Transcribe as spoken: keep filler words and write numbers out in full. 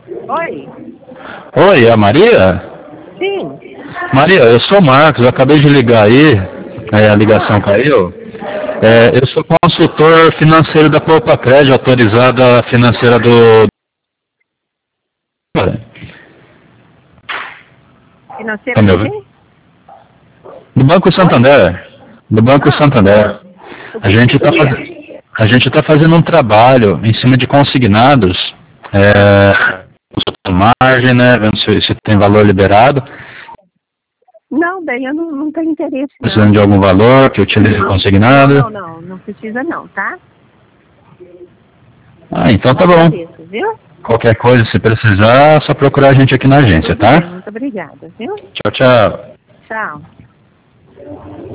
Oi? Oi, é a Maria? Sim. Maria, eu sou o Marcos, eu acabei de ligar aí, é, a ligação Ah, caiu. É, eu sou consultor financeiro da Poupa Crédito, autorizada financeira do... Tá financeira me do ouvindo? quê? Do Banco Oi? Santander. Do Banco Ah, Santander. o A que que gente você está faz... queria? a gente tá fazendo um trabalho em cima de consignados, Ah, é, margem, né, vendo se, se tem valor liberado, não, bem, eu não, não tenho interesse, precisando não. de algum valor que utilize Não, consignado. não, não. Não precisa, não, tá? Ah, então Eu tá bom. agradeço, viu? Qualquer coisa, se precisar, é só procurar a gente aqui na agência, Tudo bem, tá? muito obrigada, viu? Tchau, tchau. Tchau.